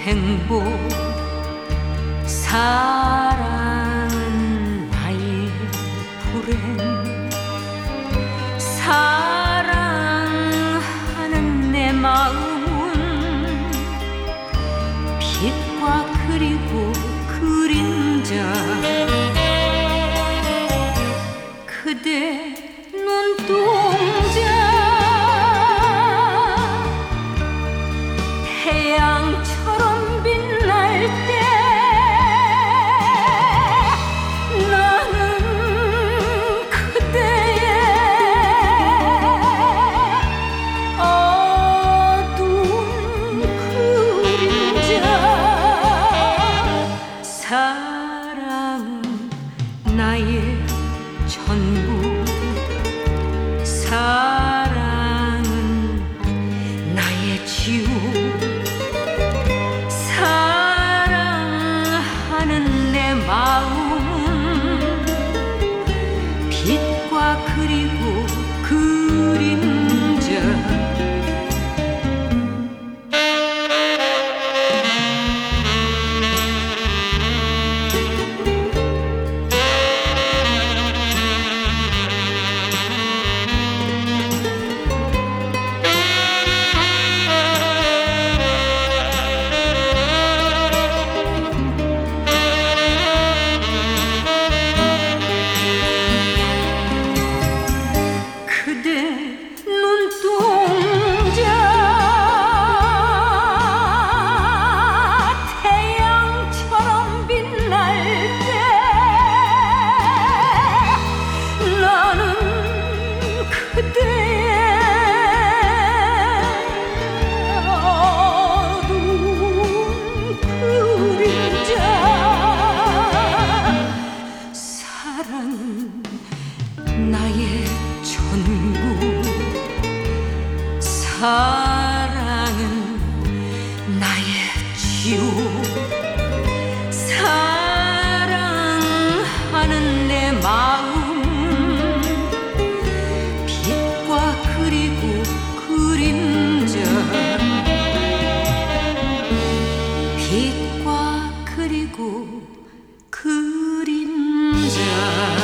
행복 사랑은 나의 불행 사랑하는 내 마음은 빛과 그리고 그림자 그대 눈동자 태양처럼 빛날 때 나는 그대의 어두운 그림자 사랑은 나의 전부 사랑은 나의 지옥 사랑하는 내 마음은 빛과 그리고 그림자 그대의 어두운 그림자 사랑은 나의 전부 사랑은 나의 지옥 사랑하는 내 마음 그리고 그림자 빛과 그리고 그림자